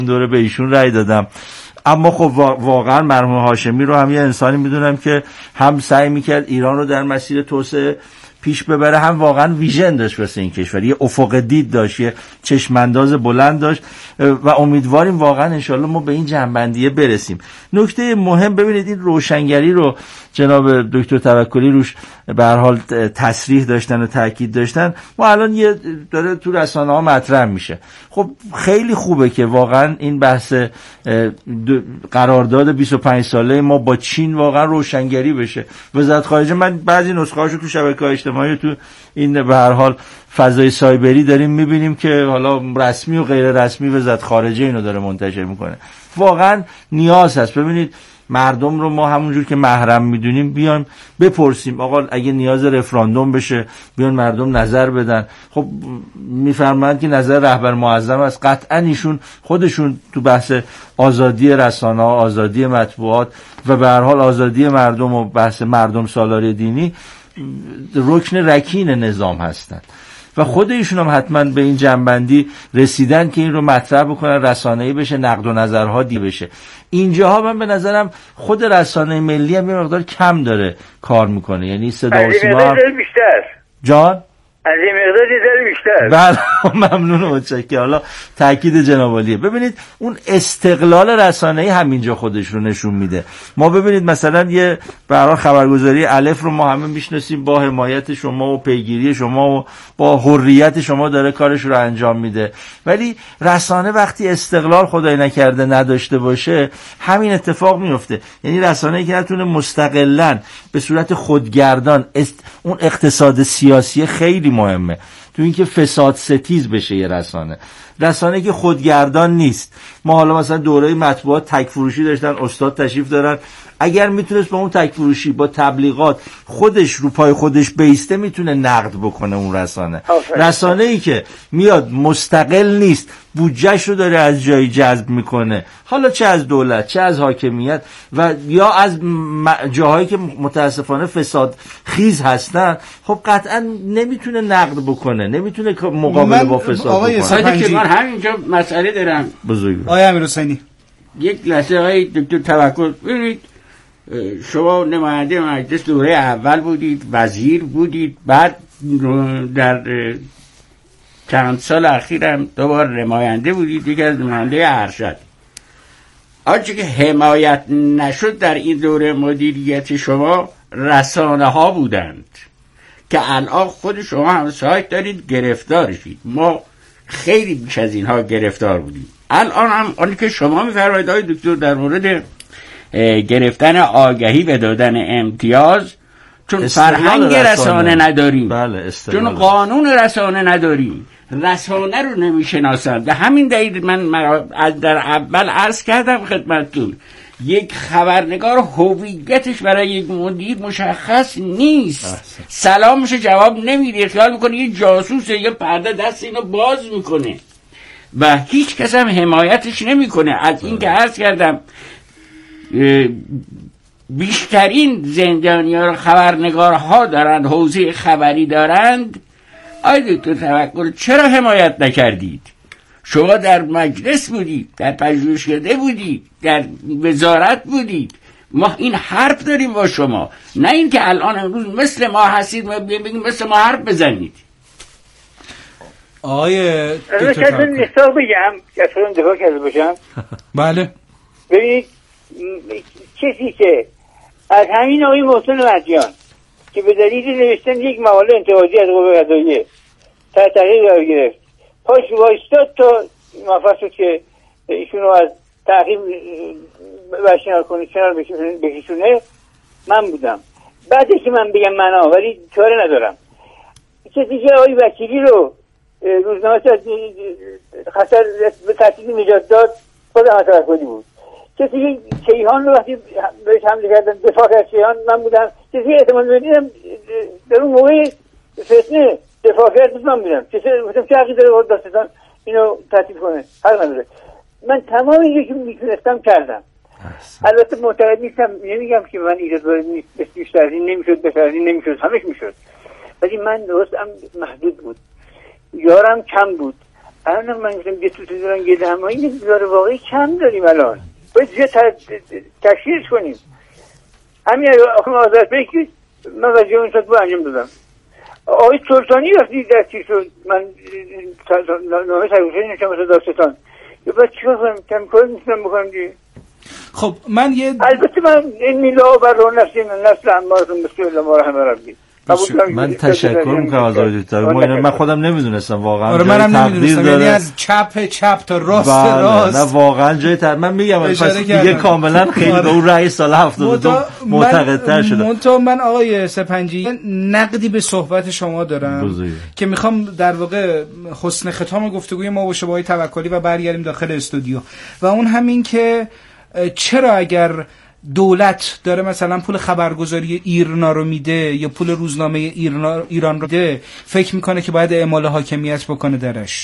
دوره به ایشون رأی دادم. اما خب واقعا مرحوم هاشمی رو هم یه انسانی میدونم که هم سعی میکرد ایران رو در مسیر توسعه پیش ببره، هم واقعا ویژن داشت واسه این کشور، یه افق دید داشت، یه چشمانداز بلند داشت و امیدواریم واقعا انشالله ما به این جنبندیه برسیم. نکته مهم ببینید این روشنگری رو جناب دکتر توکلی روش به هر حال تصریح داشتن و تاکید داشتن، ما الان یه داره تو رسانه ها مطرح میشه. خب خیلی خوبه که واقعا این بحث قرارداد 25 ساله ما با چین واقعا روشنگری بشه. وزارت خارجه، من بعضی نسخه هاشو تو شبکه‌های اجتماعی تو این به هر حال فضای سایبری داریم میبینیم که حالا رسمی و غیر رسمی وزارت خارجه اینو داره منتشر میکنه. واقعا نیاز هست. ببینید مردم رو ما همونجور که محرم میدونیم بیان بپرسیم آقا اگه نیاز رفراندوم بشه بیان مردم نظر بدن. خب میفرمایند که نظر رهبر معظم است، قطعا ایشون خودشون تو بحث آزادی رسانه ها، آزادی مطبوعات و به هر حال آزادی مردم و بحث مردم سالاری دینی رکن رکین نظام هستند و خود ایشون هم حتما به این جنبندی رسیدن که این رو مطرح بکنن، رسانه‌ای بشه، نقد و نظرها دی بشه. اینجاها من به نظرم خود رسانه ملی هم یه مقدار کم داره کار میکنه، یعنی صدا و سیما هم بیشتر جان از این مقدار دیدن بیشتر. بله ممنون و متشکرم. حالا تاکید جناب عالیه. ببینید اون استقلال رسانه‌ای همینجا خودش رو نشون میده. ما ببینید مثلا یه برای خبرگزاری الف رو ما همه میشناسیم، با حمایت شما و پیگیری شما و با حریت شما داره کارش رو انجام میده، ولی رسانه وقتی استقلال خدای نکرده نداشته باشه همین اتفاق میفته. یعنی رسانه‌ای که نتونه مستقلاً به صورت خودگردان اون اقتصاد سیاسی خیلی مهمه تو اینکه فساد ستیز بشه. یه رسانه که خودگردان نیست. ما حالا مثلا دوره مطبوعات تک فروشی داشتن، استاد تشریف دارن، اگر میتونست با اون تک فروشی با تبلیغات خودش رو پای خودش بیسته میتونه نقد بکنه اون رسانه‌ای که میاد مستقل نیست، بودجهش رو داره از جایی جذب میکنه، حالا چه از دولت چه از حاکمیت و یا از جاهایی که متاسفانه فساد خیز هستن، خب قطعا نمیتونه نقد بکنه، نمیتونه مقابله با فساد بکنه. سایده که من همینجا مسئله دارم بزرگ آقای امیرحسینی، یک لحظه آقای دکتر توکل، ببینید شما نماینده مجلس دوره اول بودید، وزیر بودید، بعد در چند سال اخیرم دوبار نماینده بودید، دیگه از نماینده ارشد. آنچه که حمایت نشد در این دوره مدیریت شما رسانه ها بودند که الان خود شما هم سایت دارید گرفتارشید. ما خیلی بیش از اینها گرفتار بودیم. الان هم آنی که شما می‌فرمایید آقای دکتر در مورد گرفتن آگهی و دادن امتیاز، چون فرهنگ رسانه نداریم، بله، چون قانون رسانه نداریم، رسانه رو نمیشناسند. به همین دلیل من در اول عرض کردم خدمتتون، یک خبرنگار هویتش برای یک مدیر مشخص نیست. سلامش جواب نمیده، خیال میکنه یه جاسوسه، یه پرده دست اینو باز میکنه و هیچ کس هم حمایتش نمیکنه. از این که عرض کردم بیشترین زندانیان خبرنگارها دارند، حوزه خبری دارند. آی دکتر توکل چرا حمایت نکردید؟ شما در مجلس بودید، در پژوهشکده بودید، در وزارت بودید، ما این حرف داریم با شما، نه این که الان امروز مثل ما هستید و بگیم مثل ما حرف بزنید. آقای دکتر توکل نصاب بگم که اصلا دفاع کرده باشم. بله ببینید کسی که از همین آقای محسن مرجان که به دلیل نوشتن یک مقاله انتقادی از قوه قضاییه تحقیق قرار گرفت، پاش وایستاد تا موفق شد که ایشونو از تعقیب برشنار کنه، کنار بکشونه، من بودم. بعدش که من بگم منا، ولی چاره ندارم. کسی که آقای وکیلی رو روزنامه از خطر به تحقیق نجات داد خودم توکلی بود. کسی که کیهان رو وقتی بهش حمله کردن دفاع کرد کیهان من بودم. کسی که احتمال بدیدم در اون موقع فتنه دفاع کرد من بودم. کسی چه حقی داره داستان اینو تحقیق کنه؟ حق نداره. من تمام اینجا که میتونستم کردم. البته معتقد نیستم، نمیگم که من ایجاد وارد نیست، بیشتر از این نمیشد، بهتر از این نمیشد، همش میشد، ولی من درستم محدود بود، یارم کم بود. الان من گفتم یه تو دارن گله همایی یه دلار واقعی کم داریم الان باید زیاد تشکیلش کنیم. همین آخه آزاد بگید من وزیر اون شد با انجام دادم. آقای سلطانی وقتی دستی شد من نامه سرگوشنی نشم مثل داستان یا باید چیکار کنم کار میتونم بکنم دیگه. خب من البته من این میلا بر رو نسل امارتون بسیار الله مرحمه ربی. من تشکر میکنم از آقای دکتر. من خودم نمیدونستم واقعا. آره منم نمیدونستم، یعنی از چپ تا راست راست. نه واقعا جای من میگم پس دیگه کاملا خیلی به اون رأی سال 72 معتقدتر شدم. من آقای سپنجی نقدی به صحبت شما دارم که میخوام در واقع حسن ختام گفتگوی ما باشه با آقای توکلی و برگردیم داخل استودیو و اون همین که چرا اگر دولت داره مثلا پول خبرگزاری ایرنا رو میده یا پول روزنامه ایران رو میده فکر میکنه که باید اعمال حاکمیت بکنه درش؟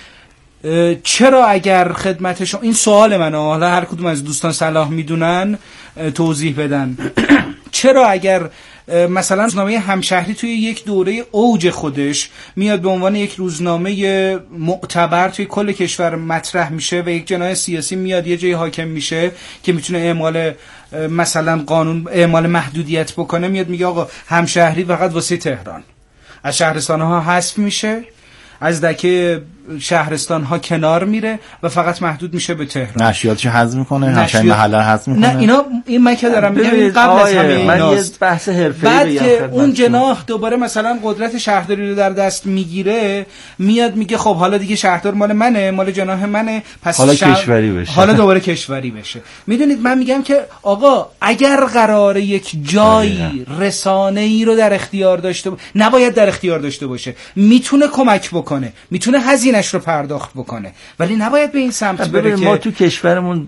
چرا اگر خدمتشون این سوال منه، حالا هر کدوم از دوستان صلاح میدونن توضیح بدن، چرا اگر مثلا روزنامه همشهری توی یک دوره اوج خودش میاد به عنوان یک روزنامه معتبر توی کل کشور مطرح میشه و یک جناح سیاسی میاد یه جای حاکم میشه که میتونه اعمال مثلا قانون اعمال محدودیت بکنه، میاد میگه آقا همشهری فقط واسه تهران، از شهرستان‌ها حذف میشه، از دکه شهرستان ها کنار میره و فقط محدود میشه به تهران. نشریاتش حذف میکنه، همچنین محله حذف میکنه. نه اینا این من که دارم میگم قبل از همه ایناست. من یه بحث حرفه‌ای بگم. بعد که اون جناح دوباره مثلا قدرت شهرداری رو در دست میگیره، میاد میگه خب حالا دیگه شهردار مال منه، مال جناح منه، پس حالا کشوری بشه. حالا دوباره کشوری بشه. میدونید من میگم که آقا اگر قراره یک جایی رسانه‌ای رو در اختیار داشته نباید در اختیار داشته باشه، میتونه کمک بکنه، میتونه هزینه‌اش رو پرداخت بکنه، ولی نباید به این سمت بره که ما تو کشورمون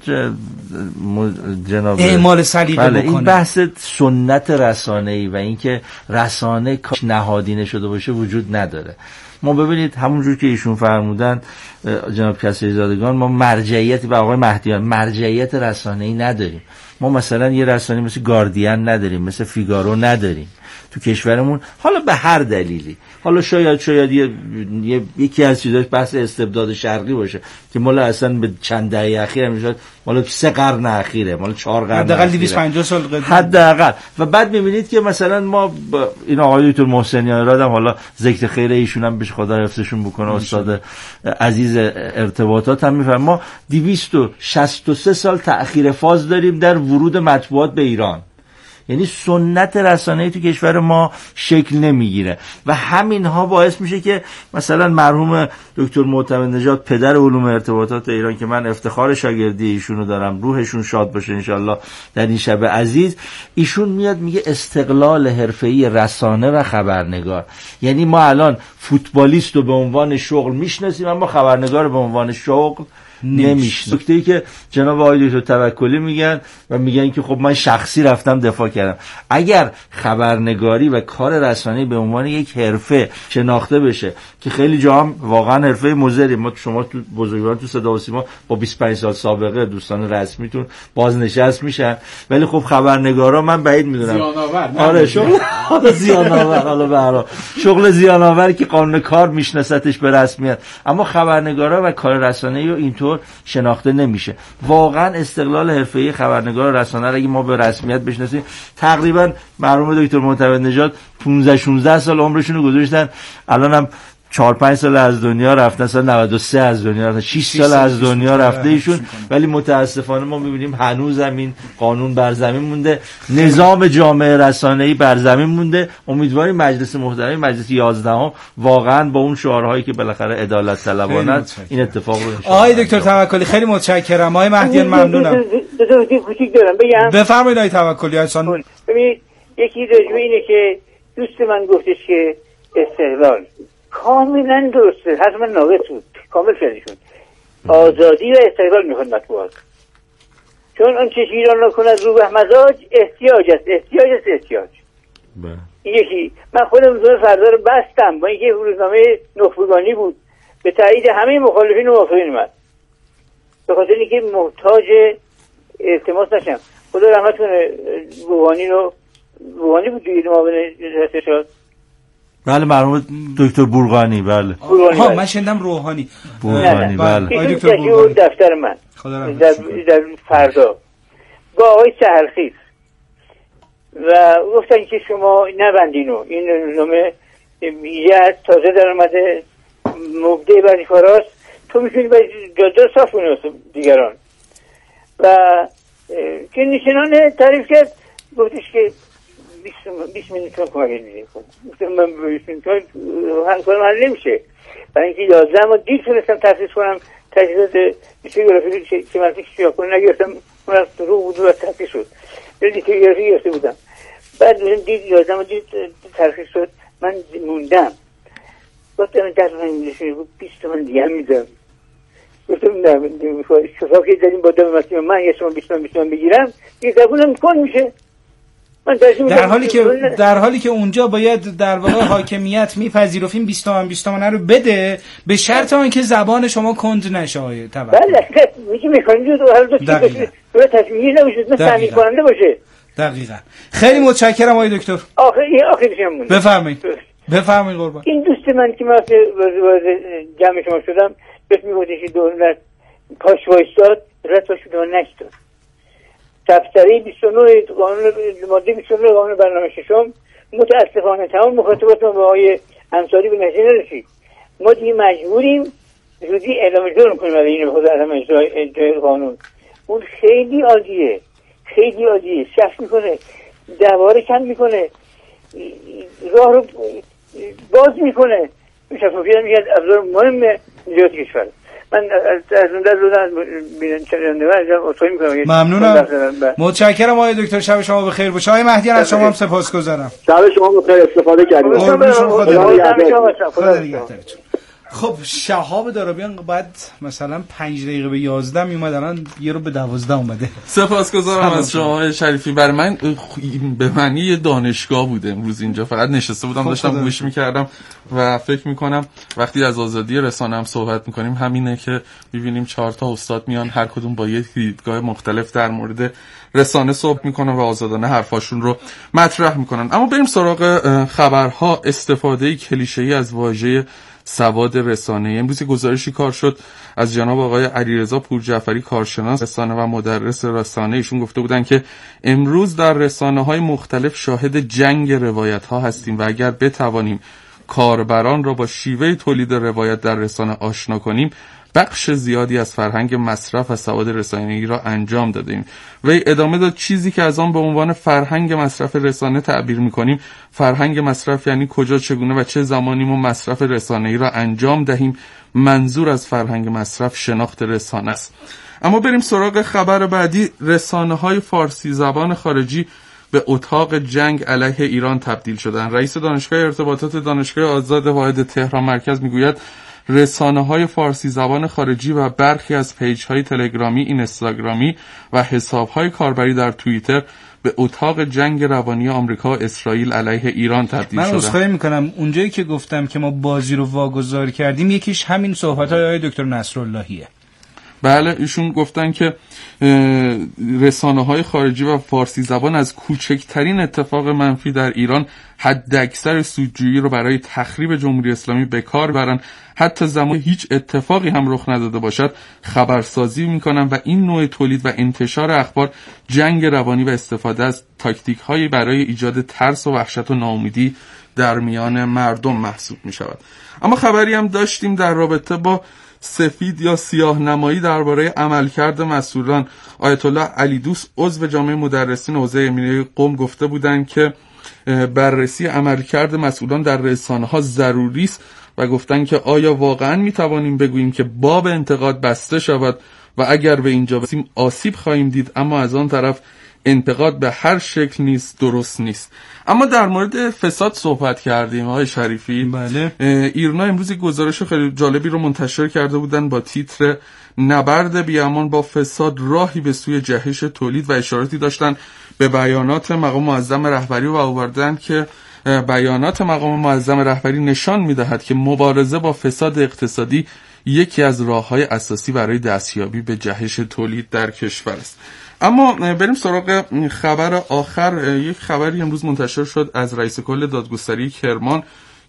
جناب اعمال سلیقه بکنه. این بحث سنت رسانه‌ای و اینکه رسانه نهادینه شده باشه وجود نداره. ما ببینید همونجور که ایشون فرمودن جناب کسری زادگان، ما مرجعیتی به آقای مهدیان مرجعیت رسانه‌ای نداریم. ما مثلا یه رسانه مثل گاردین نداریم، مثل فیگارو نداریم تو کشورمون، حالا به هر دلیلی، حالا شاید یکی از چیزاش بحث استبداد شرقی باشه که مال اصلا به چند دهه اخیر میشد، مال 3 قرن اخیره، مال 4 قرن حداقل 250 سال قدیم حداقل. و بعد میبینید که مثلا ما این آقای دکتر محسنیان رادم، حالا ذکر خیر ایشون هم بشه خدا حفظشون بکنه، استاد عزیز ارتباطات هم میفرمایند ما 263 سال تأخیر فاز داریم در ورود مطبوعات به ایران. یعنی سنت رسانه‌ای تو کشور ما شکل نمیگیره و همینها باعث میشه که مثلا مرحوم دکتر معتمد نژاد پدر علوم ارتباطات ایران که من افتخار شاگردی ایشونو دارم، روحشون شاد باشه انشالله در این شب عزیز، ایشون میاد میگه استقلال حرفه‌ای رسانه و خبرنگار. یعنی ما الان فوتبالیست رو به عنوان شغل میشناسیم اما خبرنگار رو به عنوان شغل نمیشه. نکته‌ای که جناب آقای دکتر توکلی میگن و میگن که خب من شخصی رفتم دفاع کردم، اگر خبرنگاری و کار رسانه‌ای به عنوان یک حرفه شناخته بشه که خیلی جا هم واقعا حرفه مضری، ما شما تو بزرگواران تو صدا و سیما با 25 سال سابقه دوستان رسمیتون بازنشست میشن، ولی خب خبرنگارا من بعید میدونم آره شغل زیان آور، حالا به هر حال شغل زیان آور که قانون کار میشناستش به رسمیت، اما خبرنگارا و کار رسانه‌ای رو اینطور شناخته نمیشه. واقعا استقلال حرفه‌ای خبرنگار و رسانه را اگه ما به رسمیت بشناسیم، تقریبا مرحوم دکتر معتمد نژاد 15-16 سال عمرشون رو گذاشتن، الان هم 4-5 سال از دنیا رفتن، سال 93 از دنیا رفتن، 6 سال از دنیا رفته ایشون، ولی متاسفانه ما می‌بینیم هنوز این قانون بر زمین مونده، نظام جامعه رسانه‌ای بر زمین مونده. امیدواریم مجلس محترم، مجلس 11 واقعا با اون شعارهایی که بالاخره عدالت طلبانه این اتفاق رو آقای دکتر توکلی خیلی متشکرم. آقای مهدیان ممنونم. کوچیک دارم بگم. بفرمایید آقای توکلی. احسان ببینید یکی راجع به اینه که دوست من گفتش که استقلال کاملا درسته، حتما ناقص بود، کامل فعلیشون آزادی و استقلال میخواد مطبوعات، چون اون چه ایران را کند رو به مزاج احتیاج است. این یکی من خودم روزنامه فردا رو بستم با اینکه روزنامه نخبگانی بود، به تایید همه مخالفین و موافقین من، به خاطر اینکه محتاج التماس نشم. خدا رحمت کنه روحانی بود دیگه معاون ارشاد، بله مرحوم دکتر بورقانی. بله ها من شنیدم روحانی. بورقانی بله. آقای دکتر بورقانی دفتر من در فردا با آقای سحرخیز و گفتن که شما نبندینو، این نامه یه تازه در اومده مبدع برای کاراست، تو میتونی باید جاده صاف کنی دیگران. و که نشنان تعریف کرد، گفتش که 20 میلیون تومان کمک میدیم. گفتم من 20 میلیون تومان کارم حل نمیشه، برای اینکه 11 ما دیر تونستم تحصیل کنم تجهیزات لیتوگرافی که من فکر کنم نگرفتم، اون از رو بود و تحصیل شد لیتوگرافی گرفته بودم. بعد دید 11 ما دیر ترخیص شد، من موندم. گفتم در من انگلیسی 20 تومن دیگه هم میدم. گفتم نه شفاف که داریم با دم مسیم من یه شما 20 تومن بگیرم یه زبونم کن میشه. من در حالی که اونجا باید در واقع حاکمیت میپذیرفیم 20 تومن رو بده به شرط آنکه زبان شما کند نشه. آیه توکل بله میگه میخوانید تو هر دو چیز رو تصمیمی نباشه، نه تامین کننده باشه. دقیقاً. خیلی متشکرم آقای دکتر. آخرشم بفرمایید قربان. این دوست من که من جمع شما شدم بهش میگفتش دولت پاش وایستاد رد شد و نشد. دفتره 29 قانون ماده 29 قانون برنامه ششم متاسفانه تمام مخاطبات ما با آقای انصاری به نتیجه نرسید. ما دیگه مجبوریم زودی اعلام جرم کنیم برای این خود عدم اجرای قانون. اون خیلی عالیه، خیلی عالیه، شخص میکنه، دواره کم میکنه، راه رو باز میکنه. شفافیت میگه از ابزار مهم نجات کشور. من از اون در روزن بیننده و اصلاحی میکنم. ممنونم، متشکرم آقای دکتر. شب شما بخیر باشه. آقای مهدیان از شما هم سپاسگزارم. شب شما بخیر، استفاده کردید. خدا نگهدارتون. خب شهاب دارابیان بعد مثلا 5 دقیقه به 11 میومد، الان یه رو به 12 اومده. سپاسگزارم از شما شریفی. برای من به معنی یه دانشگاه بوده امروز اینجا، فقط نشسته بودم داشتم گوش میکردم و فکر میکنم وقتی از آزادی رسانه هم صحبت میکنیم همینه که میبینیم 4 تا استاد میان هر کدوم با یک دیدگاه مختلف در مورد رسانه صحبت میکنن و آزادانه حرفاشون رو مطرح میکنن. اما بریم سراغ خبرها. استفاده کلیشه‌ای از واژه سواد رسانه. امروز گزارشی کار شد از جناب آقای علیرضا پورجعفری، کارشناس رسانه و مدرس رسانه. ایشون گفته بودن که امروز در رسانه‌های مختلف شاهد جنگ روایت‌ها هستیم و اگر بتوانیم کاربران را با شیوه تولید روایت در رسانه آشنا کنیم، بخش زیادی از فرهنگ مصرف و سواد رسانه‌ای را انجام دادیم. و ادامه داد چیزی که از آن به عنوان فرهنگ مصرف رسانه تعبیر می‌کنیم، فرهنگ مصرف یعنی کجا، چگونه و چه زمانی ما مصرف رسانه‌ای را انجام دهیم. منظور از فرهنگ مصرف شناخت رسانه است. اما بریم سراغ خبر بعدی. رسانه‌های فارسی زبان خارجی به اتاق جنگ علیه ایران تبدیل شدند. رئیس دانشگاه ارتباطات دانشگاه آزاد واحد تهران مرکز میگوید رسانه‌های فارسی زبان خارجی و برخی از پیج‌های تلگرامی، اینستاگرامی و حساب‌های کاربری در توییتر به اتاق جنگ روانی آمریکا و اسرائیل علیه ایران تبدیل شدند. من عذرخواهی می‌کنم، اونجایی که گفتم که ما بازی رو واگذار کردیم یکیش همین صحبت‌های آقای دکتر نصراللهیه. بله، ایشون گفتن که رسانه‌های خارجی و فارسی زبان از کوچکترین اتفاق منفی در ایران حداکثر سودجویی رو برای تخریب جمهوری اسلامی به کار برن، حتی زمان هیچ اتفاقی هم رخ نداده باشد خبرسازی میکنن و این نوع تولید و انتشار اخبار جنگ روانی و استفاده از تاکتیک‌هایی برای ایجاد ترس و وحشت و ناامیدی در میان مردم محسوب میشود. اما خبری هم داشتیم در رابطه با سفید یا سیاه نمایی درباره عملکرد مسئولان. آیت الله علی دوست عضو جامعه مدرسین حوزه امیری قم گفته بودند که بررسی عملکرد مسئولان در رسانه‌ها ضروری است و گفتن که آیا واقعا میتوانیم بگوییم که باب انتقاد بسته شود و اگر به اینجا برسیم آسیب خواهیم دید، اما از آن طرف انتقاد به هر شکل نیست، درست نیست. اما در مورد فساد صحبت کردیم آقای شریفی. بله. ایرنا امروز گزارش خیلی جالبی رو منتشر کرده بودن با تیتر نبرد بیامان با فساد راهی به سوی جهش تولید و اشاراتی داشتن به بیانات مقام معظم رهبری و آوردن که بیانات مقام معظم رهبری نشان می‌دهد که مبارزه با فساد اقتصادی یکی از راه‌های اساسی برای دستیابی به جهش تولید در کشور است. اما بریم سراغ خبر آخر. یک خبری امروز منتشر شد از رئیس کل دادگستری کرمان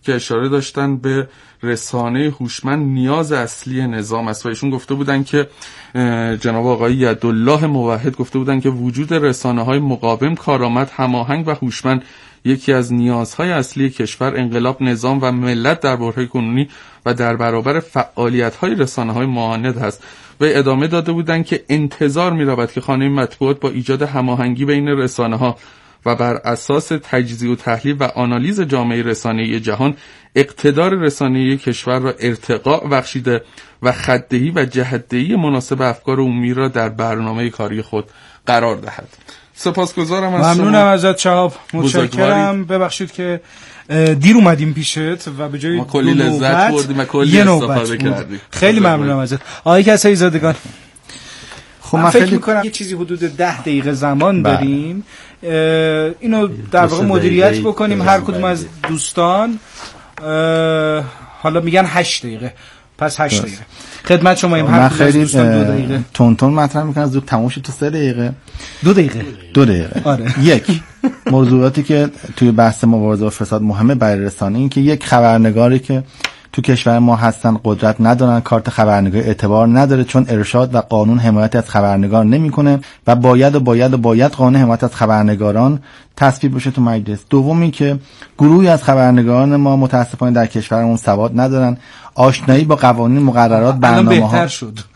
که اشاره داشتن به رسانه هوشمند نیاز اصلی نظام است و ایشون گفته بودن که جناب آقای یدالله موحد گفته بودن که وجود رسانه‌های مقاوم، کارآمد، هماهنگ و هوشمند یکی از نیازهای اصلی کشور، انقلاب، نظام و ملت در برهه کنونی و در برابر فعالیت‌های رسانه‌های معاند است. و ادامه داده بودند که انتظار می‌رود که خانه مطبوعات با ایجاد هماهنگی بین رسانه‌ها و بر اساس تجزیه و تحلیل و آنالیز جامعه رسانه‌ای جهان اقتدار رسانه‌ای کشور را ارتقاء بخشیده و خط‌دهی و جهت‌دهی مناسب افکار عمومی را در برنامه کاری خود قرار دهد. سپاسگزارم از شما. ممنونم ازت شهاب، متشکرم. ببخشید که دیر اومدیم پیشت و به جای ما کلی لذت بردیم و کلی استفاده کردیم. خیلی ممنونم ازت آقای کسایی زادگان. خب من فکر می‌کنم یه چیزی حدود 10 دقیقه زمان داریم، اینو در واقع مدیریت بکنیم. هر کدوم از دوستان حالا میگن 8 دقیقه، پس 8 دقیقه خدمت شما. هر من خیلی تون مطرح میکنم زود تموم شه تو 3 دقیقه 2 دقیقه آره. یک موضوعاتی که توی بحث مبارزه با فساد مهمه برای رسانه این که یک خبرنگاری که تو کشور ما هستن قدرت ندارن، کارت خبرنگاری اعتبار نداره چون ارشاد و قانون حمایت از خبرنگار نمیکنه و باید قانون حمایت از خبرنگاران تصویب بشه تو مجلس. دومی که گروهی از خبرنگاران ما متاسفانه در کشورمون سواد ندارن، آشنایی با قوانین، مقررات، برنامه‌ها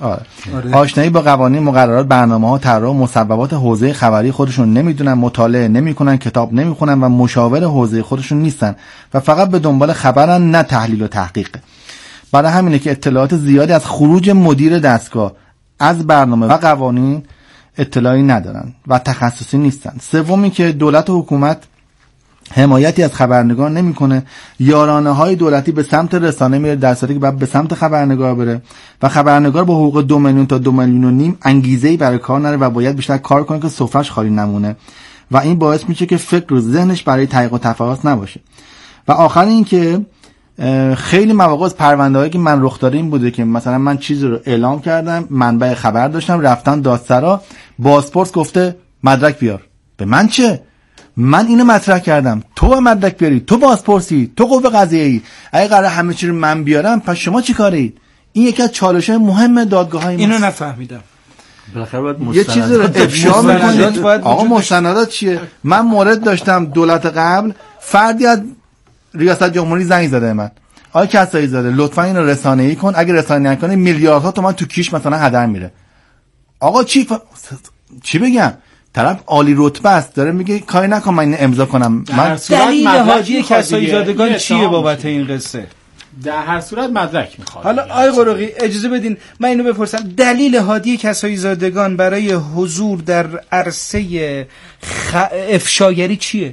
آشنایی با قوانین، مقررات، برنامه‌ها، طرح و مصوبات حوزه خبری خودشون نمیدونن، مطالعه نمیکنن، کتاب نمیخونن و مشاور حوزه خودشون نیستن و فقط به دنبال خبرن نه تحلیل و تحقیق. برای همینه که اطلاعات زیادی از خروج مدیر دستگاه از برنامه و قوانین اطلاعی ندارن و تخصصی نیستن. سومی که دولت و حکومت حمایتی از خبرنگار نمیکنه، یارانه‌های دولتی به سمت رسانه میره در صورتی که باید به سمت خبرنگار بره و خبرنگار با حقوق 2 میلیون تا 2.5 میلیون انگیزه‌ای برای کار نره و باید بیشتر کار کنه که سفره‌اش خالی نمونه و این باعث میشه که فکر و ذهنش برای تحقیق و تفحص نباشه. و آخر این که خیلی مواقع از پرونده‌هایی که من رخ داده این بوده که مثلا من چیزی رو اعلام کردم، منبع خبر داشتم، رفتن دادسرا، بازپرس گفته مدرک بیار. به من چه؟ من اینو مطرح کردم، تو مدرک بیاری، تو بازپرسی، تو قوه قضاییه‌ای. اگه قراره همه چی رو من بیارم پس شما چی کارید؟ این یکی از چالش‌های مهم دادگاه‌های ما. اینو نفهمیدم. بالاخره باید یه چیزی رو افشا می‌کنید. آقا مستندات چیه؟ من مورد داشتم دولت قبل فردی از ریاست جمهوری زنگ زده من. آقا کسایی زاده لطفا اینو رسانه‌ای کن، اگه رسانه‌ای نکنی میلیاردها تومان تو کیش مثلا هدر میره. آقا چی بگم؟ طرف عالی رتبه است داره میگه کاری نکن من امضا کنم. من دلیل حاجی کسایی زادگان چیه بابت این قصه؟ در هر صورت مدرک میخواد. حالا آقای قرقی اجازه بدین من اینو بپرسم، دلیل هادی کسایی زادگان برای حضور در عرصه افشاگری چیه؟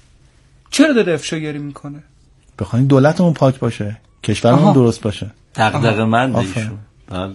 چرا داره افشاگری میکنه؟ بخواین دولتمون پاک باشه، کشورمون درست باشه. دغدغه من ایشون. بله.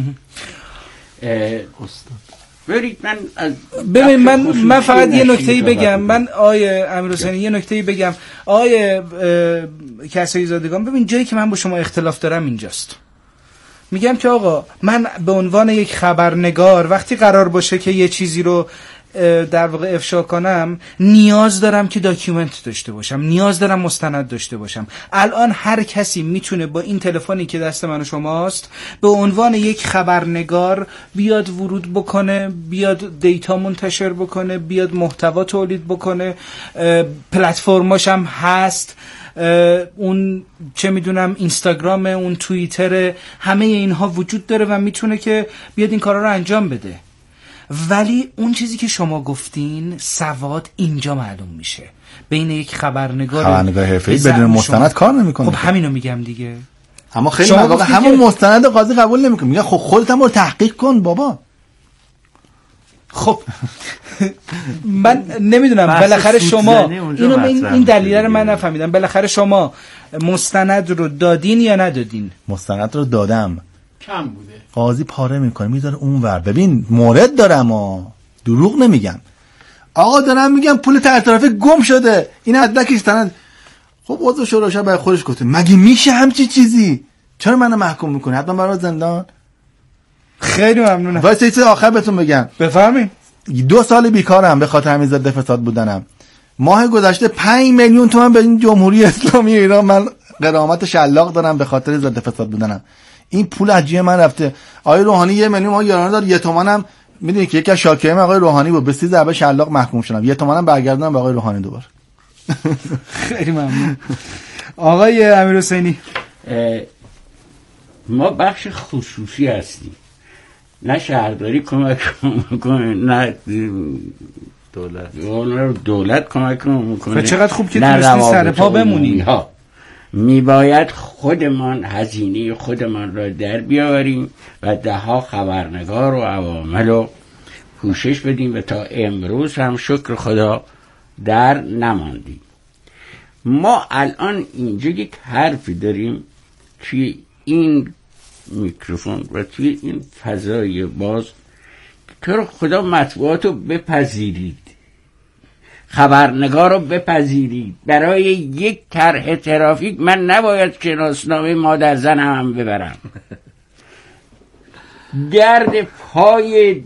ببین من فقط یه نکته‌ای بگم. من آقای امیرحسینی یه نکته‌ای بگم. آقای کسایی زادگان، ببین جایی که من با شما اختلاف دارم اینجاست. میگم که آقا من به عنوان یک خبرنگار وقتی قرار باشه که یه چیزی رو در واقع افشا کنم نیاز دارم که داکیومنت داشته باشم، نیاز دارم مستند داشته باشم. الان هر کسی میتونه با این تلفنی که دست من و شماست به عنوان یک خبرنگار بیاد ورود بکنه، بیاد دیتا منتشر بکنه، بیاد محتوا تولید بکنه، پلتفرماش هم هست، اون چه میدونم اینستاگرام، اون توییتر، همه اینها وجود داره و میتونه که بیاد این کارا رو انجام بده. ولی اون چیزی که شما گفتین سواد اینجا معلوم میشه بین یک خبرنگار حرفه‌ای بدون مستند کار نمیکنه. خب همینو میگم دیگه. اما خیلی مواقع همون مستند قاضی قبول نمیکنه، میگه خب خودت هم رو تحقیق کن بابا. خب من نمیدونم بالاخره شما این دلیل رو من نفهمیدم. بالاخره شما مستند رو دادین یا ندادین؟ مستند رو دادم، کم بوده. قاضی پاره میکنه میذاره اونور. ببین مورد دارم دروغ نمیگم. آقا دارم میگم پول طرف گم شده، این ادلکش سند. خب عضو شورا شب برای خودش گفته مگه میشه همچی چیزی؟ چرا منو محکوم میکنه؟ حتما برای زندان. خیلی ممنونم. واسه چیز آخر بهتون بگم. بفرمایید. 2 سال بیکارم به خاطر همین ضد فساد بودنم. ماه گذشته 5 میلیون تومان به این جمهوری اسلامی ایران من غرامت شلاق دارم به خاطر ضد فساد بودنم. این پول از جیب من رفته. آقای روحانی 1 میلیون ما یارانه داد، 1 تومانم میدونی که یکی از شاکرین آقای روحانی بود، به 30 ضربه شلاق محکوم شدم. 1 تومانم برگردونم به آقای روحانی دوباره. خیلی ممنون. آقای امیرحسینی، ما بخش خصوصی هستیم، نه شهرداری کمک میکنه نه دولت کمک میکنه. چقدر خوب که تونستی سر پا بمونی. میباید خودمان هزینه خودمان را در بیاوریم و 10 خبرنگار و عوامل رو کوشش بدیم و تا امروز هم شکر خدا در نماندیم. ما الان اینجا یک حرفی داریم که این میکروفون و توی این فضای باز تو رو خدا مطبوعات رو بپذیرید، خبرنگار رو بپذیرید. برای یک طرح ترافیک من نباید شناسنامه مادر زنم هم ببرم. درد پای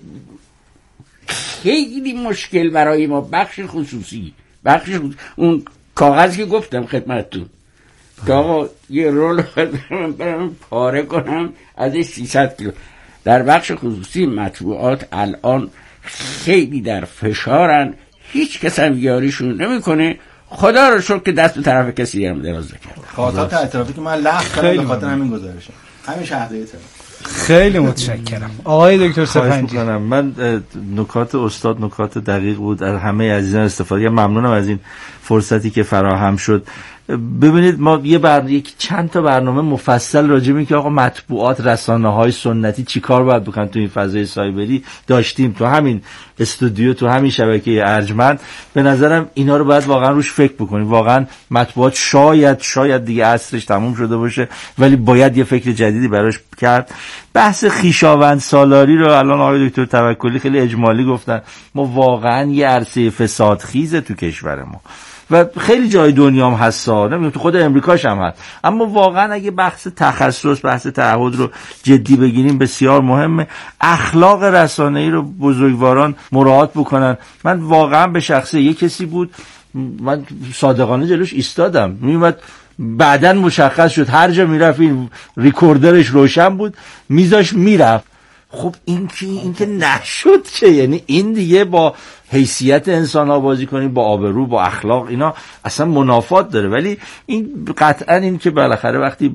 خیلی مشکل برای ما. بخش خصوصی اون کاغذی که گفتم خدمتتون که آقا یه رول برم پاره کنم ازش 300 کیلو. در بخش خصوصی مطبوعات الان خیلی در فشارن، هیچ کس هم یاریشون نمیکنه. خدا رو شکر که دست به طرف کسی هم دراز نکرد. خاطرات اعترافی که من لغو کردم به خاطر همین گزارشم. همین شهرداری خیلی متشکرم. آقای دکتر سپنجی، من نکات استاد نکات دقیق بود. از همه عزیزان استفاده ممنونم از این فرصتی که فراهم شد. ببینید ما یک چند تا برنامه مفصل راجع به این که آقا مطبوعات رسانه‌های سنتی چیکار باید بکنن تو این فضای سایبری داشتیم تو همین استودیو، تو همین شبکه ارجمند. به نظرم اینا رو باید واقعا روش فکر بکنیم. واقعا مطبوعات شاید دیگه عصرش تموم شده باشه، ولی باید یه فکر جدیدی براش کرد. بحث خویشاوند سالاری رو الان آقای دکتر توکلی خیلی اجمالی گفتن. ما واقعا یه عرصه فسادخیزه تو کشور ما و خیلی جای دنیا هم هستا، نمیدونم تو خود امریکاش هم هست. اما واقعا اگه بحث تخصص، بحث تعهد رو جدی بگیریم بسیار مهمه. اخلاق رسانه‌ای رو بزرگواران مراعات بکنن. من واقعا به شخصه یک کسی بود، من صادقانه جلوش ایستادم، میومد بعدن مشخص شد هر جا میرفت این ریکوردرش روشن بود، میذاش میرفت. خب این که نشد که، یعنی این دیگه با حیثیت انسان ها بازی کنیم، با آبرو، با اخلاق، اینا اصلا منافات داره. ولی این قطعا این که بالاخره وقتی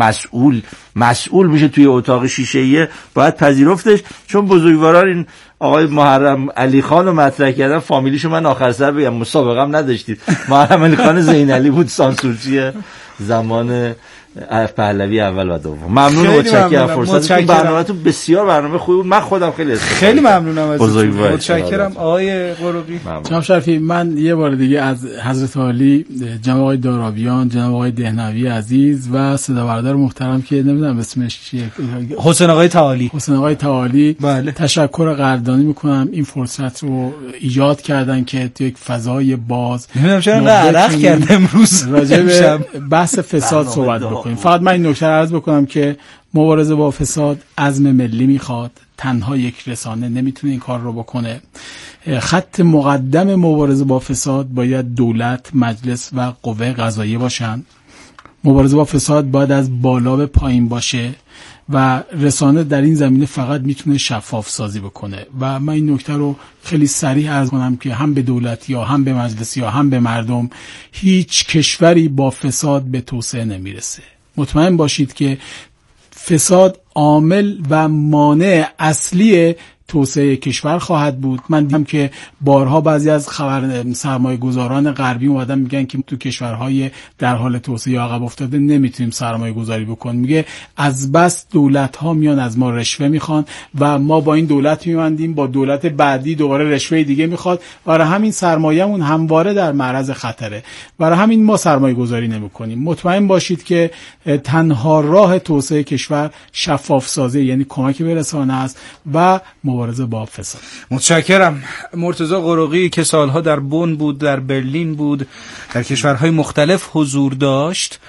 مسئول میشه توی اتاق شیشه‌ای باید پذیرفتش. چون بزرگواران این آقای محرم علی خان رو مطرح کردن، فامیلیشو من آخر سر بگم مسابقه هم نداشتید. محرم علی خان زینعلی بود سانسورچی زمان پهلوی اول و دوم. ممنون و متشکرم. فرصت برنامه‌تون بسیار برنامه خوبی بود. من خودم خیلی ممنونم ازتون. متشکرم آقای قروبی. جناب شریفی، من یه بار دیگه از حضرت عالی جناب آقای دارابیان، جناب آقای دهنوی عزیز و صداوردار محترم که نمیدونم اسمش چیه، حسین آقای تعالی بله، تشکر قدردانی میکنم. این فرصت رو ایجاد کردن که تو یک فضای باز نمیدونم چرا عرق کرد امروز راجع به بحث فساد صحبت بکنیم. فقط من این نکته عرض بکنم که مبارزه با فساد عزم ملی میخواد. تنها یک رسانه نمیتونه این کار رو بکنه. خط مقدم مبارزه با فساد باید دولت، مجلس و قوه قضاییه باشن. مبارزه با فساد باید از بالا به پایین باشه و رسانه در این زمینه فقط میتونه شفاف سازی بکنه. و من این نکته رو خیلی صریح عرض کنم که هم به دولت یا هم به مجلس یا هم به مردم، هیچ کشوری با فساد به توسعه نمیرسه. مطمئن باشید که فساد عامل و مانع اصلی توسعه کشور خواهد بود. من دیدم که بارها بعضی از سرمایه گذاران غربی اومدن میگن که تو کشورهای در حال توسعه یا عقب افتاده نمیتونیم سرمایه گذاری بکنیم. میگه از بس دولت ها میان از ما رشوه میخوان و ما با این دولت میبندیم، با دولت بعدی دوباره رشوه دیگه میخواد. برای همین سرمایه‌مون همواره در معرض خطره. برای همین ما سرمایه گذاری نمیکنیم. مطمئن باشید که تنها راه توسعه کشور شفاف سازی، یعنی کمک به رسانه است و مبارزه با فساد. متشکرم. مرتضی قروقی که سالها در بن بود، در برلین بود، در کشورهای مختلف حضور داشت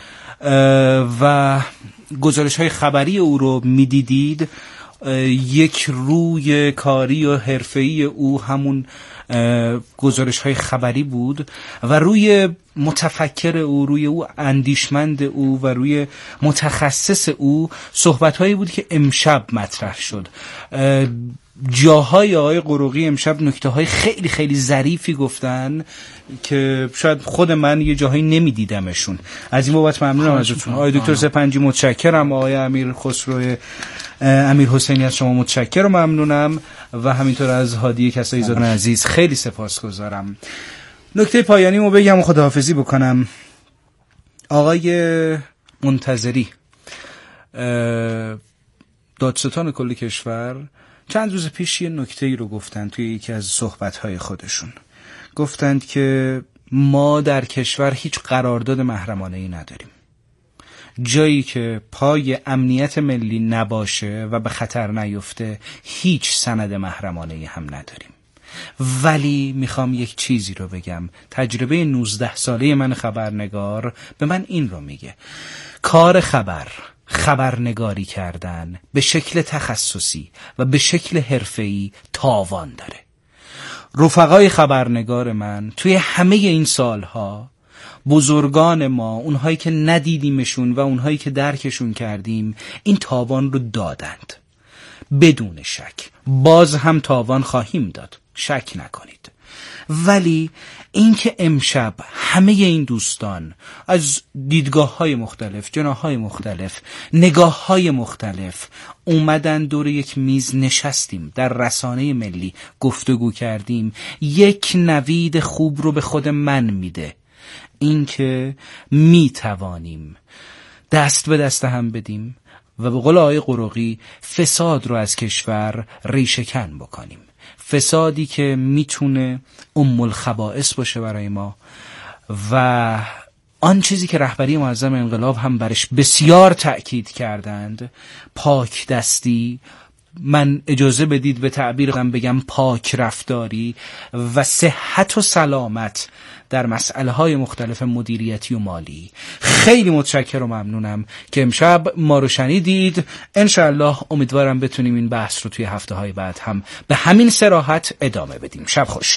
و گزارش‌های خبری او رو می‌دیدید. یک روی کاری و حرفه‌ای او همون گزارش های خبری بود و روی متفکر او، روی او اندیشمند او و روی متخصص او صحبت هایی بود که امشب مطرح شد. جاهای آقای قروقی امشب نکته های خیلی خیلی ظریفی گفتن که شاید خود من یه جاهایی نمیدیدمشون. از این بابت ممنونم ازتون آقای دکتر سپنجی، متشکرم. آقای امیر خسرو امیر حسینی از شما متشکرم و ممنونم و همینطور از هادی کسایی زاده عزیز خیلی سپاسگزارم. نکته پایانی رو بگم و خداحافظی بکنم. آقای منتظری دادستان کل کشور چند روز پیش یه نکته‌ای رو گفتن توی یکی از صحبت‌های خودشون. گفتند که ما در کشور هیچ قرارداد محرمانه‌ای نداریم. جایی که پای امنیت ملی نباشه و به خطر نیفته هیچ سند محرمانه‌ای هم نداریم. ولی میخوام یک چیزی رو بگم. تجربه 19 ساله من خبرنگار به من این رو میگه: کار خبرنگاری کردن به شکل تخصصی و به شکل حرفه‌ای تاوان داره. رفقای خبرنگار من توی همه این سالها، بزرگان ما، اونهایی که ندیدیمشون و اونهایی که درکشون کردیم، این تاوان رو دادند. بدون شک باز هم تاوان خواهیم داد، شک نکنید. ولی اینکه امشب همه این دوستان از دیدگاه‌های مختلف، جناح‌های مختلف، نگاه‌های مختلف اومدن دور یک میز نشستیم، در رسانه ملی گفتگو کردیم، یک نوید خوب رو به خود من میده. اینکه میتوانیم دست به دست هم بدیم و به قول آقای قروقی فساد رو از کشور ریشه‌کن بکنیم. فسادی که میتونه الخبائث باشه برای ما و آن چیزی که رهبری معظم انقلاب هم برش بسیار تأکید کردند، پاک دستی، من اجازه بدید به تعبیرم بگم پاک رفتاری و صحت و سلامت در مسئله های مختلف مدیریتی و مالی. خیلی متشکرم و ممنونم که امشب ما رو شنیدید. انشاءالله امیدوارم بتونیم این بحث رو توی هفته های بعد هم به همین صراحت ادامه بدیم. شب خوش.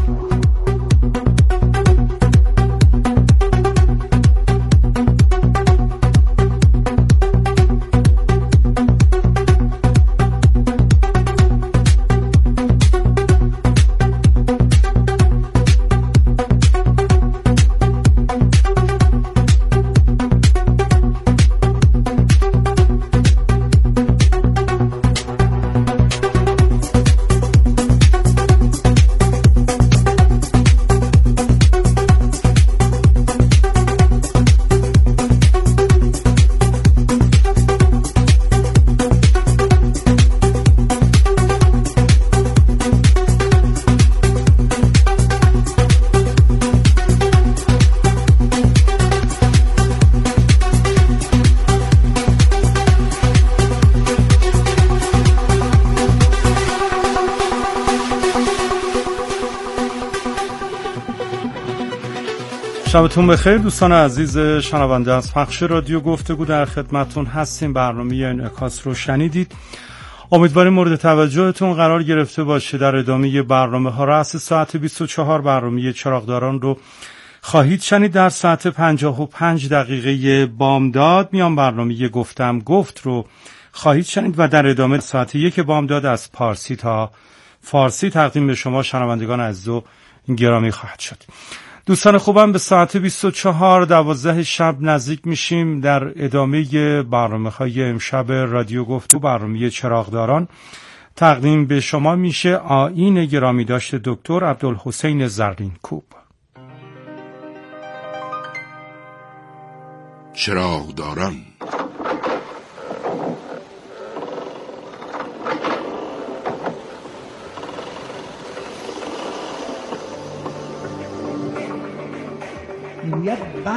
شبتون بخیر دوستان عزیز شنونده از پخش رادیو گفتگو، در خدمتون هستیم. برنامه انعکاس رو شنیدید. امیدواریم مورد توجهتون قرار گرفته باشه. در ادامه برنامه ها رأس ساعت 24 برنامه چراغداران رو خواهید شنید. در ساعت 55 دقیقه بامداد میان برنامه گفتم گفت رو خواهید شنید و در ادامه ساعت 1 بامداد از پارسی تا فارسی تقدیم به شما شنوندگان عزیز و گرامی خواهد شد. دوستان خوبم، به ساعت 24:12 شب نزدیک میشیم. در ادامه برنامه‌های امشب رادیو گفتگو، برنامه چراغداران تقدیم به شما میشه آیین گرامی داشته دکتر عبدالحسین زرین‌کوب. چراغداران